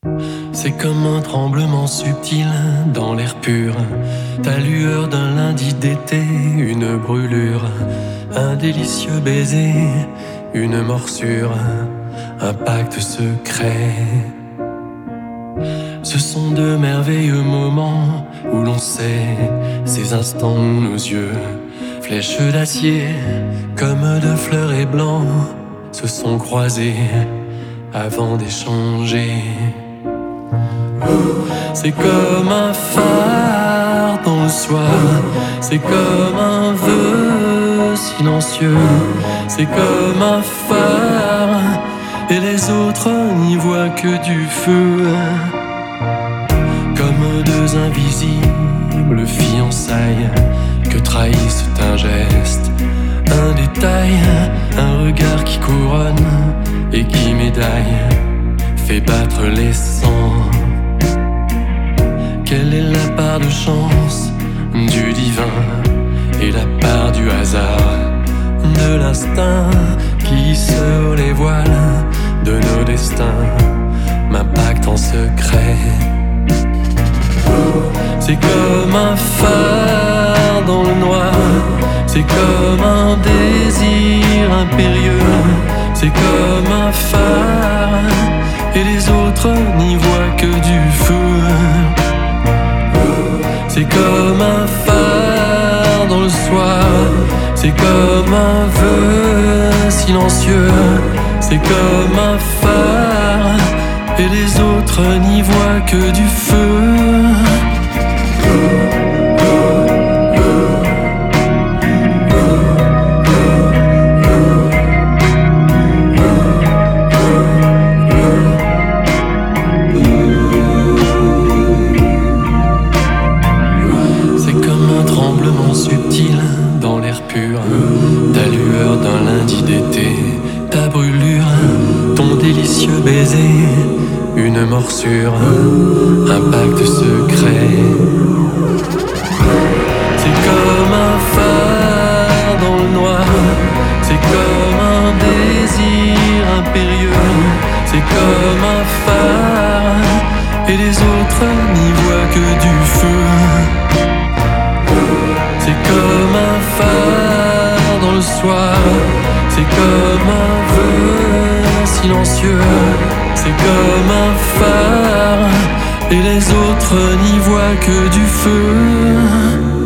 C'est comme un tremblement subtil dans l'air pur, ta lueur d'un lundi d'été, une brûlure, un délicieux baiser, une morsure, un pacte secret. Ce sont de merveilleux moments où l'on sait, ces instants où nos yeux, flèches d'acier, comme de fleurets blancs, se sont croisés avant d'échanger. C'est comme un phare dans le soir, c'est comme un vœu silencieux, c'est comme un phare, et les autres n'y voient que du feu. Comme deux invisibles fiançailles que trahissent un geste, un détail, un regard qui couronne et qui médaille, fait battre les sangs. Quelle est la part de chance du divin et la part du hasard, de l'instinct qui sur les voiles de nos destins m'impacte en secret. C'est comme un phare dans le noir, c'est comme un désir impérieux, c'est comme un phare, et les autres n'y voient que du feu. C'est comme un phare dans le soir, c'est comme un vœu silencieux, c'est comme un phare, et les autres n'y voient que du feu. Subtil dans l'air pur, ta lueur d'un lundi d'été, ta brûlure, ton délicieux baiser, une morsure, un pacte secret. C'est comme un phare dans le noir, c'est comme un désir impérieux, c'est comme un phare, et les autres n'y voient que du feu. C'est comme un phare dans le soir, c'est comme un vœu silencieux, c'est comme un phare, et les autres n'y voient que du feu.